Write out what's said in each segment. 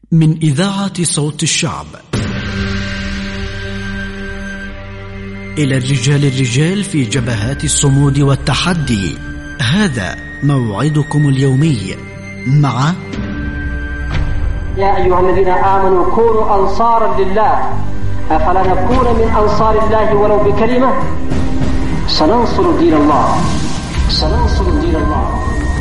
من إذاعة صوت الشعب إلى الرجال في جبهات الصمود والتحدي. هذا موعدكم اليومي مع يا أيها الذين آمنوا كونوا أنصارا لله أفلا نكون من أنصار الله ولو بكلمة. سننصر دين الله، سننصر دين الله.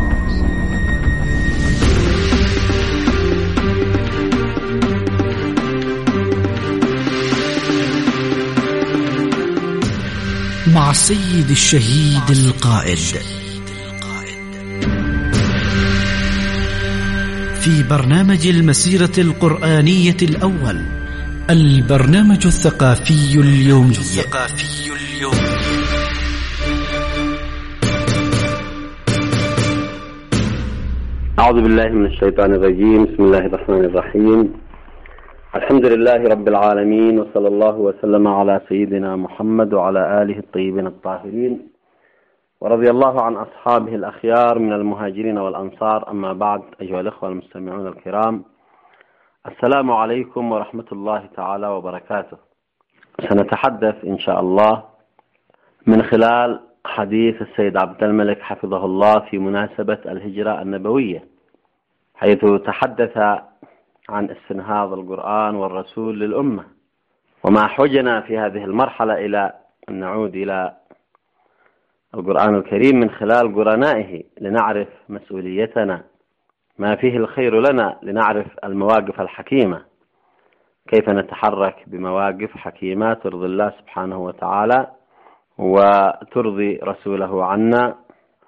مع السيد الشهيد القائد في برنامج المسيرة القرآنية الأول، البرنامج الثقافي اليومي. أعوذ بالله من الشيطان الرجيم. بسم الله الرحمن الرحيم. الحمد لله رب العالمين، وصلى الله وسلم على سيدنا محمد وعلى آله الطيبين الطاهرين، ورضي الله عن أصحابه الأخيار من المهاجرين والأنصار. أما بعد، أيها الأخوة المستمعون الكرام، السلام عليكم ورحمة الله تعالى وبركاته. سنتحدث إن شاء الله من خلال حديث السيد عبد الملك حفظه الله في مناسبة الهجرة النبوية، حيث تحدث عن استنهاض القرآن والرسول للأمة، وما حوجنا في هذه المرحلة إلى أن نعود إلى القرآن الكريم من خلال قرنائه لنعرف مسؤوليتنا، ما فيه الخير لنا، لنعرف المواقف الحكيمة، كيف نتحرك بمواقف حكيمة ترضي الله سبحانه وتعالى وترضي رسوله عنا،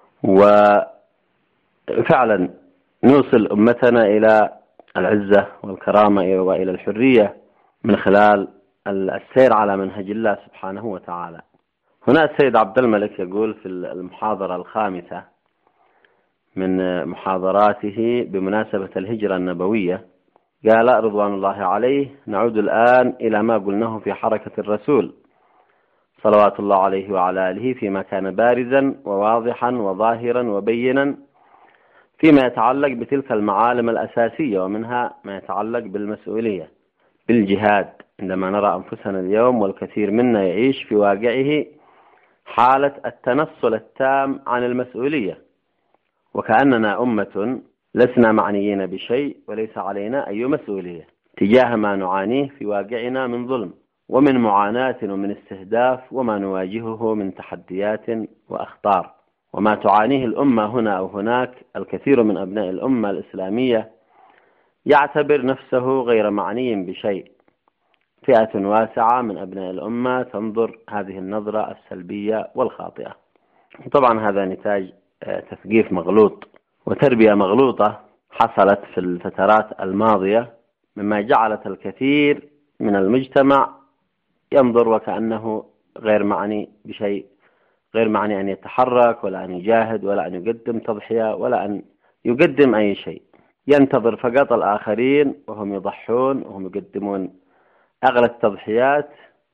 وفعلا نوصل أمتنا إلى العزة والكرامة وإلى الحرية من خلال السير على منهج الله سبحانه وتعالى. هنا السيد عبد الملك يقول في المحاضرة الخامسة من محاضراته بمناسبة الهجرة النبوية، قال رضوان الله عليه: نعود الآن إلى ما قلناه في حركة الرسول صلوات الله عليه وعلى آله، فيما كان بارزا وواضحا وظاهرا وبينا فيما يتعلق بتلك المعالم الأساسية، ومنها ما يتعلق بالمسؤولية، بالجهاد. عندما نرى أنفسنا اليوم والكثير منا يعيش في واقعه حالة التنصل التام عن المسؤولية، وكأننا أمة لسنا معنيين بشيء وليس علينا أي مسؤولية تجاه ما نعانيه في واقعنا من ظلم ومن معاناة ومن استهداف، وما نواجهه من تحديات وأخطار، وما تعانيه الأمة هنا أو هناك. الكثير من أبناء الأمة الإسلامية يعتبر نفسه غير معني بشيء. فئة واسعة من أبناء الأمة تنظر هذه النظرة السلبية والخاطئة. طبعا هذا نتاج تثقيف مغلوط وتربية مغلوطة حصلت في الفترات الماضية، مما جعلت الكثير من المجتمع ينظر وكأنه غير معني بشيء، غير معني أن يتحرك ولا أن يجاهد ولا أن يقدم تضحية ولا أن يقدم أي شيء، ينتظر فقط الآخرين وهم يضحون وهم يقدمون أغلى التضحيات،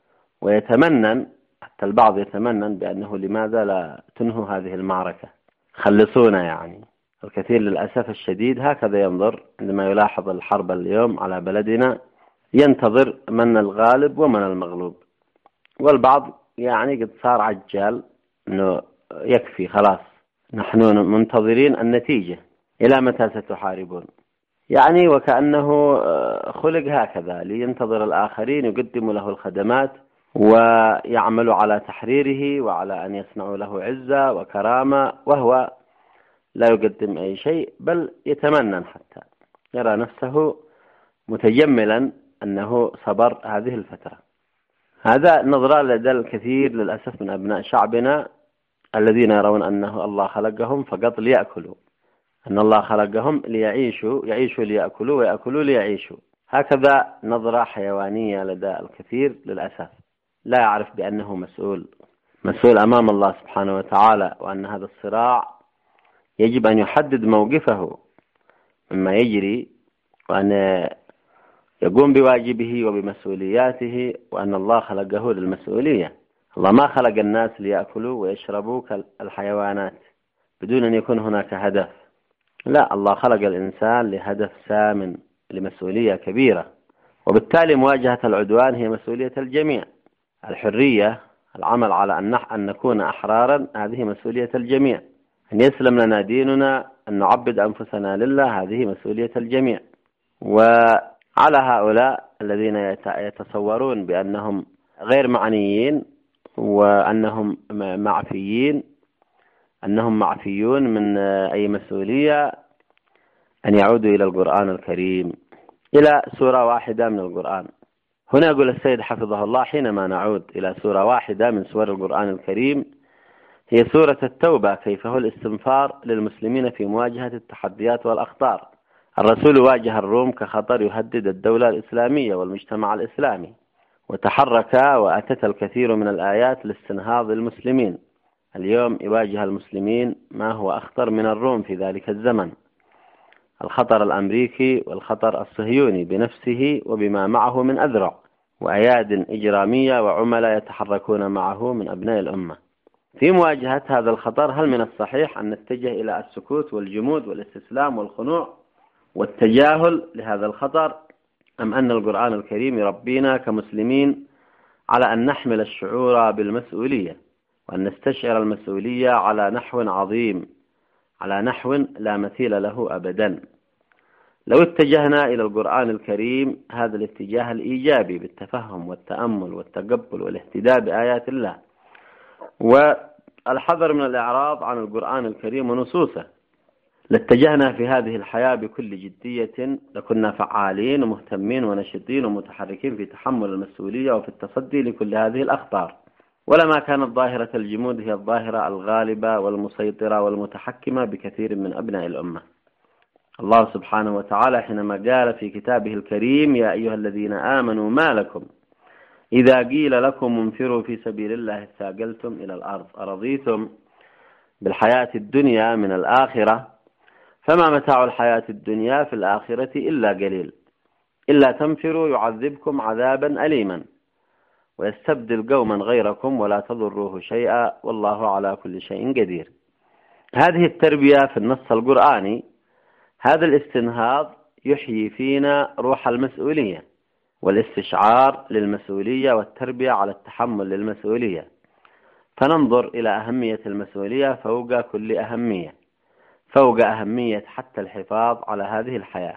ويتمنى، حتى البعض يتمنى بأنه لماذا لا تنهوا هذه المعركة، خلصونا. يعني الكثير للأسف الشديد هكذا ينظر عندما يلاحظ الحرب اليوم على بلدنا، ينتظر من الغالب ومن المغلوب. والبعض يعني قد صار عجال أنه يكفي خلاص، نحن منتظرين النتيجة، إلى متى ستحاربون؟ يعني وكأنه خلق هكذا لينتظر الآخرين يقدموا له الخدمات ويعملوا على تحريره وعلى أن يصنعوا له عزة وكرامة، وهو لا يقدم أي شيء، بل يتمنى، حتى يرى نفسه متجملا أنه صبر هذه الفترة. هذا نظرة لدى الكثير للأسف من أبناء شعبنا الذين يرون أنه الله خلقهم فقط ليأكلوا، أن الله خلقهم ليعيشوا، يعيشوا ليأكلوا ويأكلوا ليعيشوا. هكذا نظرة حيوانية لدى الكثير للأسف، لا يعرف بأنه مسؤول أمام الله سبحانه وتعالى، وأن هذا الصراع يجب أن يحدد موقفه مما يجري، وأن يقوم بواجبه وبمسؤولياته، وأن الله خلقه للمسؤولية. الله ما خلق الناس ليأكلوا ويشربوا كالحيوانات بدون أن يكون هناك هدف. لا، الله خلق الإنسان لهدف سامٍ لمسؤولية كبيرة، وبالتالي مواجهة العدوان هي مسؤولية الجميع. الحرية، العمل على أن نكون أحرارا، هذه مسؤولية الجميع. أن يسلم لنا ديننا، أن نعبد أنفسنا لله، هذه مسؤولية الجميع. وعلى هؤلاء الذين يتصورون بأنهم غير معنيين وأنهم معفيون من أي مسؤولية أن يعودوا إلى القرآن الكريم، إلى سورة واحدة من القرآن. هنا يقول السيد حفظه الله: حينما نعود إلى سورة واحدة من سور القرآن الكريم، هي سورة التوبة، كيف هو الاستنفار للمسلمين في مواجهة التحديات والأخطار. الرسول واجه الروم كخطر يهدد الدولة الإسلامية والمجتمع الإسلامي، وتحرك وأتت الكثير من الآيات لاستنهاض المسلمين. اليوم يواجه المسلمين ما هو أخطر من الروم في ذلك الزمن: الخطر الأمريكي والخطر الصهيوني بنفسه وبما معه من أذرع وأياد إجرامية وعملاء يتحركون معه من أبناء الأمة. في مواجهة هذا الخطر، هل من الصحيح أن نتجه إلى السكوت والجمود والاستسلام والخنوع والتجاهل لهذا الخطر، أم أن القرآن الكريم يربينا كمسلمين على أن نحمل الشعور بالمسؤولية، وأن نستشعر المسؤولية على نحو عظيم، على نحو لا مثيل له أبدا؟ لو اتجهنا إلى القرآن الكريم هذا الاتجاه الإيجابي بالتفهم والتأمل والتقبل والاهتداء بآيات الله، والحذر من الإعراض عن القرآن الكريم ونصوصه، لاتجهنا في هذه الحياة بكل جدية، لكنا فعالين ومهتمين ونشطين ومتحركين في تحمل المسؤولية وفي التصدي لكل هذه الأخطار، ولما كانت ظاهرة الجمود هي الظاهرة الغالبة والمسيطرة والمتحكمة بكثير من أبناء الأمة. الله سبحانه وتعالى حينما قال في كتابه الكريم: يا أيها الذين آمنوا ما لكم إذا قيل لكم انفروا في سبيل الله اثاقلتم إلى الأرض أرضيتم بالحياة الدنيا من الآخرة فما متاع الحياة الدنيا في الآخرة إلا قليل إلا تنفروا يعذبكم عذابا أليما ويستبدل قوما غيركم ولا تضروه شيئا والله على كل شيء قدير. هذه التربية في النص القرآني، هذا الاستنهاض يحيي فينا روح المسؤولية والاستشعار للمسؤولية والتربية على التحمل للمسؤولية، فننظر إلى أهمية المسؤولية فوق كل أهمية، فوق أهمية حتى الحفاظ على هذه الحياة،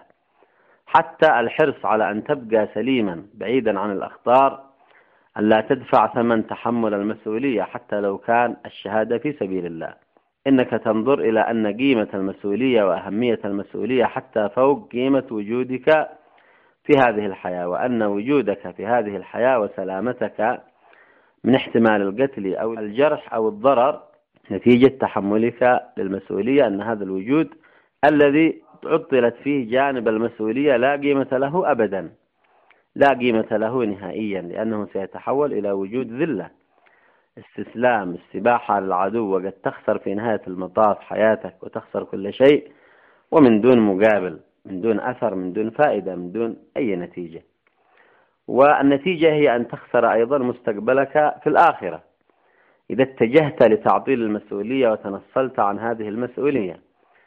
حتى الحرص على أن تبقى سليما بعيدا عن الأخطار، أن لا تدفع ثمن تحمل المسؤولية حتى لو كان الشهادة في سبيل الله. إنك تنظر إلى أن قيمة المسؤولية وأهمية المسؤولية حتى فوق قيمة وجودك في هذه الحياة، وأن وجودك في هذه الحياة وسلامتك من احتمال القتل أو الجرح أو الضرر نتيجة تحملك للمسؤولية، أن هذا الوجود الذي عطلت فيه جانب المسؤولية لا قيمة له أبدا، لا قيمة له نهائيا، لأنه سيتحول إلى وجود ذلة، استسلام، استباحة للعدو، وقد تخسر في نهاية المطاف حياتك وتخسر كل شيء ومن دون مقابل، من دون أثر، من دون فائدة، من دون أي نتيجة. والنتيجة هي أن تخسر أيضا مستقبلك في الآخرة إذا اتجهت لتعطيل المسؤولية وتنصلت عن هذه المسؤولية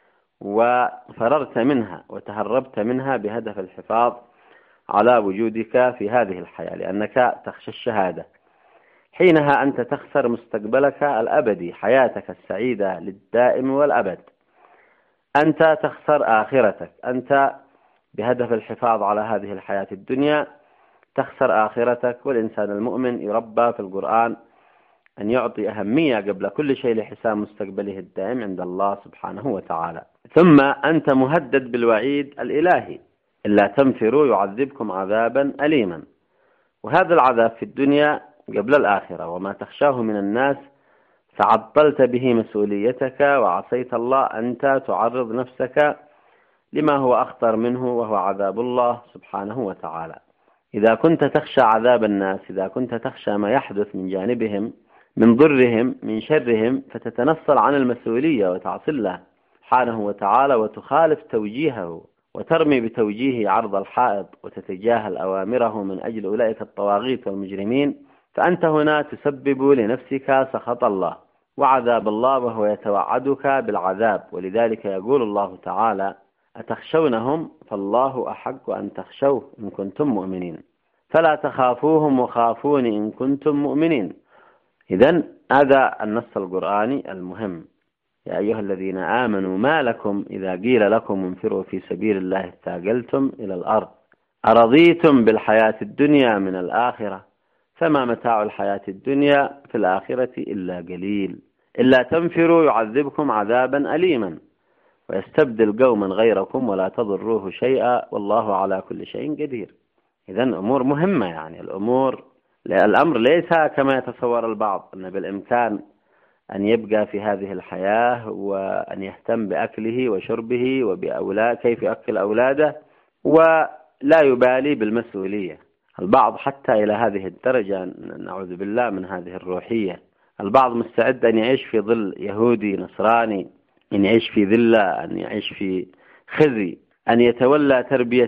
وفررت منها وتهربت منها بهدف الحفاظ على وجودك في هذه الحياة، لأنك تخشى الشهادة. حينها أنت تخسر مستقبلك الأبدي، حياتك السعيدة للدائم والأبد، أنت تخسر آخرتك، أنت بهدف الحفاظ على هذه الحياة الدنيا تخسر آخرتك. والإنسان المؤمن يربى في القرآن أن يعطي أهمية قبل كل شيء لحساب مستقبله الدائم عند الله سبحانه وتعالى. ثم أنت مهدد بالوعيد الإلهي: إلا تنفروا يعذبكم عذابا أليما، وهذا العذاب في الدنيا قبل الآخرة، وما تخشاه من الناس فعطلت به مسؤوليتك وعصيت الله، أنت تعرض نفسك لما هو أخطر منه وهو عذاب الله سبحانه وتعالى. إذا كنت تخشى عذاب الناس، إذا كنت تخشى ما يحدث من جانبهم من ضرهم من شرهم، فتتنصل عن المسؤولية وتعصي الله سبحانه وتعالى وتخالف توجيهه وترمي بتوجيهه عرض الحائط وتتجاهل أوامره من أجل أولئك الطواغيت والمجرمين، فأنت هنا تسبب لنفسك سخط الله وعذاب الله، وهو يتوعدك بالعذاب. ولذلك يقول الله تعالى: أتخشونهم فالله أحق أن تخشوه إن كنتم مؤمنين فلا تخافوهم وخافون إن كنتم مؤمنين. إذن هذا النص القرآني المهم: يا أيها الذين آمنوا ما لكم إذا قيل لكم انفروا في سبيل الله اثاقلتم إلى الأرض أرضيتم بالحياة الدنيا من الآخرة فما متاع الحياة الدنيا في الآخرة إلا قليل إلا تنفروا يعذبكم عذابا أليما ويستبدل قوما غيركم ولا تضروه شيئا والله على كل شيء قدير. إذن أمور مهمة، يعني الأمر ليس كما يتصور البعض أن بالإمكان أن يبقى في هذه الحياة وأن يهتم بأكله وشربه كيف يأكل أولاده ولا يبالي بالمسؤولية. البعض حتى إلى هذه الدرجة، نعوذ بالله من هذه الروحية، البعض مستعد أن يعيش في ظل يهودي نصراني، أن يعيش في ذلة، أن يعيش في خزي، أن يتولى تربية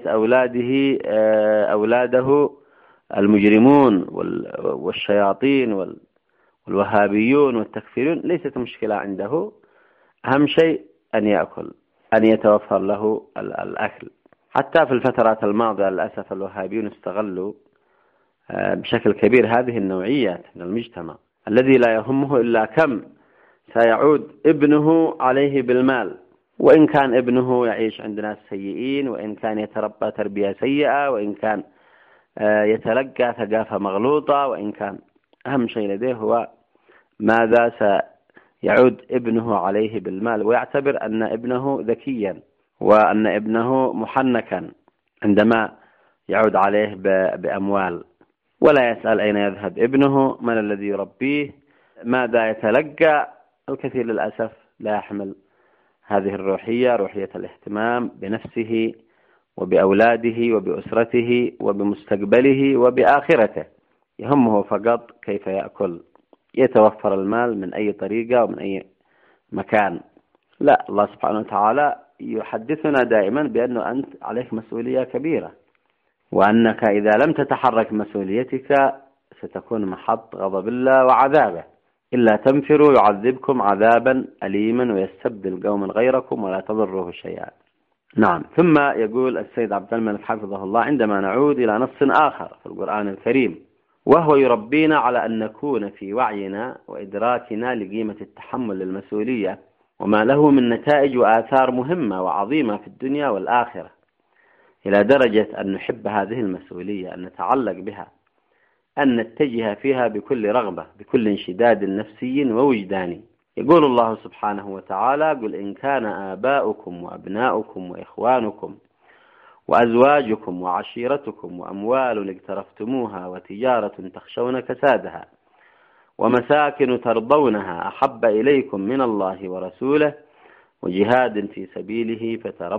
أولاده المجرمون والشياطين والوهابيون والتكفيرون. ليست مشكلة عنده، أهم شيء أن يأكل، أن يتوفر له الأكل. حتى في الفترات الماضية للأسف الوهابيون استغلوا بشكل كبير هذه النوعيات من المجتمع الذي لا يهمه إلا كم سيعود ابنه عليه بالمال، وإن كان ابنه يعيش عند ناس سيئين، وإن كان يتربى تربية سيئة، وإن كان يتلقى ثقافة مغلوطة، وإن كان أهم شيء لديه هو ماذا سيعود ابنه عليه بالمال، ويعتبر أن ابنه ذكيا وأن ابنه محنكا عندما يعود عليه بأموال، ولا يسأل أين يذهب ابنه، من الذي يربيه، ماذا يتلقى. الكثير للأسف لا يحمل هذه الروحية، روحية الاهتمام بنفسه وبأولاده وبأسرته وبمستقبله وبآخرته، يهمه فقط كيف يأكل، يتوفر المال من أي طريقة ومن أي مكان. لا، الله سبحانه وتعالى يحدثنا دائما بأنه أنت عليك مسؤولية كبيرة، وأنك إذا لم تتحرك مسؤوليتك ستكون محط غضب الله وعذابه. إلا تنفروا يعذبكم عذابا أليما ويستبدل قوما غيركم ولا تضروه شيئا. نعم. ثم يقول السيد عبد الملك حفظه الله: عندما نعود إلى نص آخر في القرآن الكريم وهو يربينا على أن نكون في وعينا وإدراكنا لقيمة التحمل للمسؤولية وما له من نتائج وآثار مهمة وعظيمة في الدنيا والآخرة، إلى درجة أن نحب هذه المسؤولية، أن نتعلق بها، أن نتجه فيها بكل رغبة، بكل انشداد نفسي ووجداني. يقول الله سبحانه وتعالى: قل إن كان آباؤكم وأبناؤكم وإخوانكم وأزواجكم وعشيرتكم وأموال اقترفتموها وتجارة تخشون كسادها ومساكن ترضونها أحب إليكم من الله ورسوله وجهاد في سبيله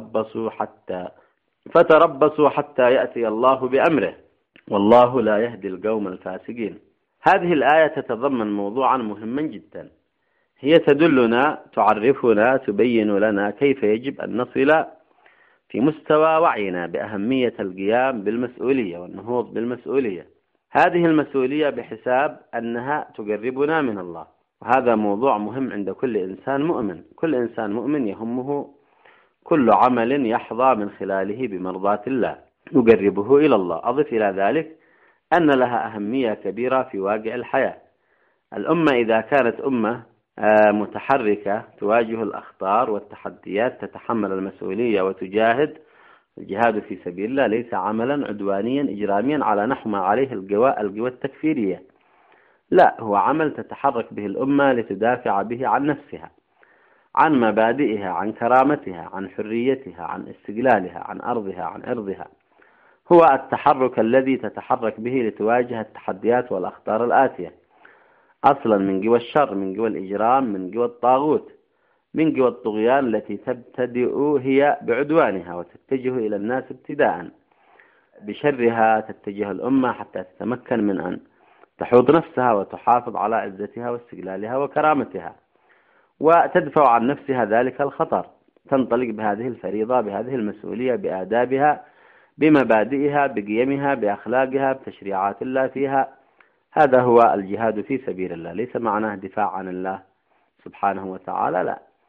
فتربصوا حتى يأتي الله بأمره والله لا يهدي القوم الفاسقين. هذه الآية تتضمن موضوعا مهما جدا، هي تدلنا، تعرفنا، تبين لنا كيف يجب أن نصل في مستوى وعينا بأهمية القيام بالمسؤولية والنهوض بالمسؤولية. هذه المسؤولية بحساب أنها تقربنا من الله، وهذا موضوع مهم عند كل إنسان مؤمن. كل إنسان مؤمن يهمه كل عمل يحظى من خلاله بمرضاة الله يقربه إلى الله. أضف إلى ذلك أن لها أهمية كبيرة في واقع الحياة. الأمة إذا كانت أمة متحركة تواجه الأخطار والتحديات، تتحمل المسؤولية وتجاهد. الجهاد في سبيل الله ليس عملا عدوانيا إجراميا على نحو ما عليه القوى التكفيرية، لا، هو عمل تتحرك به الأمة لتدافع به عن نفسها، عن مبادئها، عن كرامتها، عن حريتها، عن استقلالها، عن أرضها، عن عرضها. هو التحرك الذي تتحرك به لتواجه التحديات والأخطار الآتية، أصلا من قوى الشر، من قوى الإجرام، من قوى الطاغوت، من قوى الطغيان التي تبتدئ هي بعدوانها وتتجه إلى الناس ابتداء. بشرها تتجه الأمة حتى تتمكن من أن تحوط نفسها وتحافظ على عزتها واستقلالها وكرامتها، وتدفع عن نفسها ذلك الخطر. تنطلق بهذه الفريضة، بهذه المسؤولية، بآدابها، بمبادئها، بقيمها، بأخلاقها، بتشريعات الله فيها. هذا هو الجهاد في سبيل الله، ليس معناه دفاع عن الله سبحانه وتعالى، لا.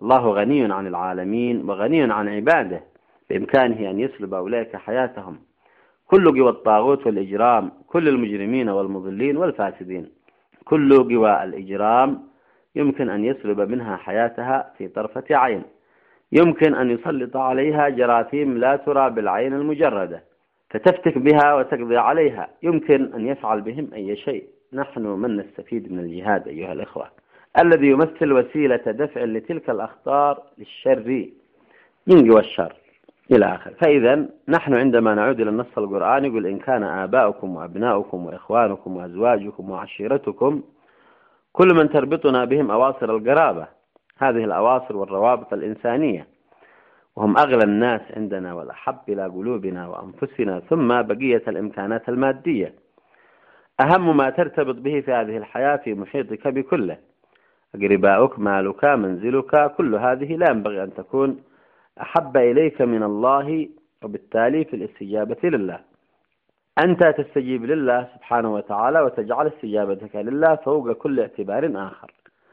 الله غني عن العالمين وغني عن عباده، بإمكانه أن يسلب أولئك حياتهم. كل قوى الطاغوت والإجرام، كل المجرمين والمضلين والفاسدين، كل قوى الإجرام يمكن أن يسلب منها حياتها في طرفة عين، يمكن أن يسلط عليها جراثيم لا ترى بالعين المجردة فتفتك بها وتقضي عليها، يمكن أن يفعل بهم أي شيء. نحن من نستفيد من الجهاد أيها الإخوة، الذي يمثل وسيلة دفع لتلك الأخطار للشر من قوى الشر إلى آخر. فإذا نحن عندما نعود إلى النص القرآني يقول إن كان آباؤكم وأبناؤكم وإخوانكم وأزواجكم وعشيرتكم كل من تربطنا بهم أواصر القرابة، هذه الأواصر والروابط الإنسانية، وهم أغلى الناس عندنا والأحب إلى قلوبنا وأنفسنا، ثم بقية الإمكانات المادية، أهم ما ترتبط به في هذه الحياة في محيطك بكله، أقرباؤك، مالك، منزلك، كل هذه لا ينبغي أن تكون أحب إليك من الله، وبالتالي في الاستجابة لله أنت تستجيب لله سبحانه وتعالى وتجعل استجابتك لله فوق كل اعتبار آخر.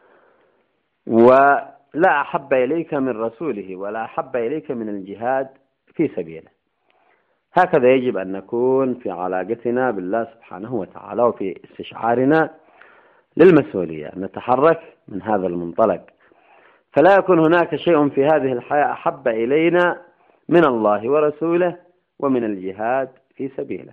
ولا أحب إليك من رسوله ولا أحب إليك من الجهاد في سبيله. هكذا يجب أن نكون في علاقتنا بالله سبحانه وتعالى وفي استشعارنا للمسؤولية، نتحرك من هذا المنطلق، فلا يكون هناك شيء في هذه الحياة أحب إلينا من الله ورسوله ومن الجهاد في سبيله،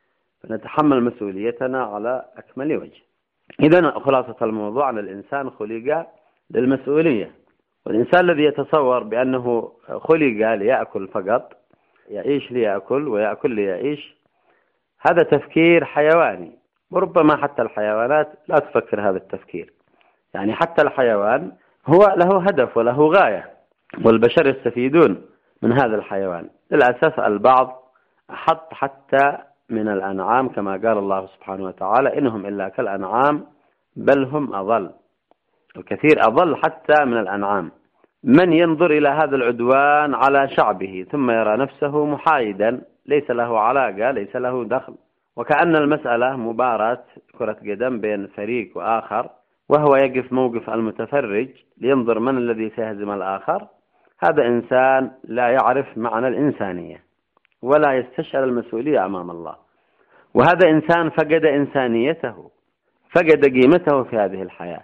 فنتحمل مسؤوليتنا على أكمل وجه. إذن خلاصة الموضوع أن الإنسان خلق للمسؤولية، والإنسان الذي يتصور بأنه خلق ليأكل فقط، يعيش ليأكل ويأكل ليعيش، هذا تفكير حيواني، وربما حتى الحيوانات لا تفكر هذا التفكير. يعني حتى الحيوان هو له هدف وله غاية، والبشر يستفيدون من هذا الحيوان. للأسف البعض أحط حتى من الأنعام كما قال الله سبحانه وتعالى إنهم إلا كالأنعام بل هم أضل، الكثير أضل حتى من الأنعام. من ينظر إلى هذا العدوان على شعبه ثم يرى نفسه محايدا، ليس له علاقة، ليس له دخل، وكأن المسألة مباراة كرة قدم بين فريق وآخر، وهو يقف موقف المتفرج لينظر من الذي سيهزم الآخر، هذا إنسان لا يعرف معنى الإنسانية ولا يستشعر المسؤولية أمام الله، وهذا إنسان فقد إنسانيته، فقد قيمته في هذه الحياة.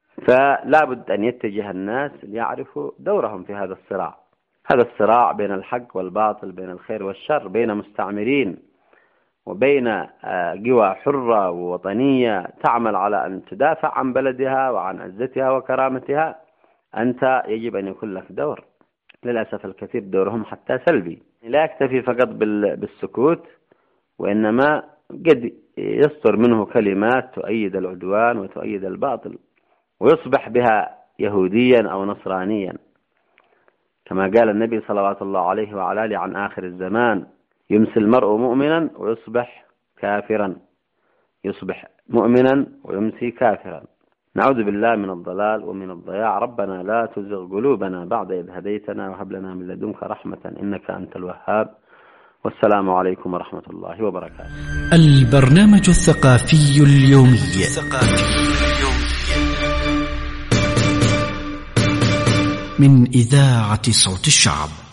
فلا بد أن يتجه الناس ليعرفوا دورهم في هذا الصراع، هذا الصراع بين الحق والباطل، بين الخير والشر، بين مستعمرين وبين قوى حرة ووطنية تعمل على أن تدافع عن بلدها وعن عزتها وكرامتها. أنت يجب أن يكون لك دور. للأسف الكثير دورهم حتى سلبي، لا يكتفي فقط بالسكوت، وإنما قد يصدر منه كلمات تؤيد العدوان وتؤيد الباطل، ويصبح بها يهوديا أو نصرانيا، كما قال النبي صلوات الله عليه وعلى آله عن آخر الزمان: يمسي المرء مؤمنا ويصبح كافرا، يصبح مؤمنا ويمسي كافرا. نعوذ بالله من الضلال ومن الضياع. ربنا لا تزغ قلوبنا بعد إذ هديتنا وهب لنا من لدنك رحمة إنك أنت الوهاب. والسلام عليكم ورحمة الله وبركاته. البرنامج الثقافي اليومي من إذاعة صوت الشعب.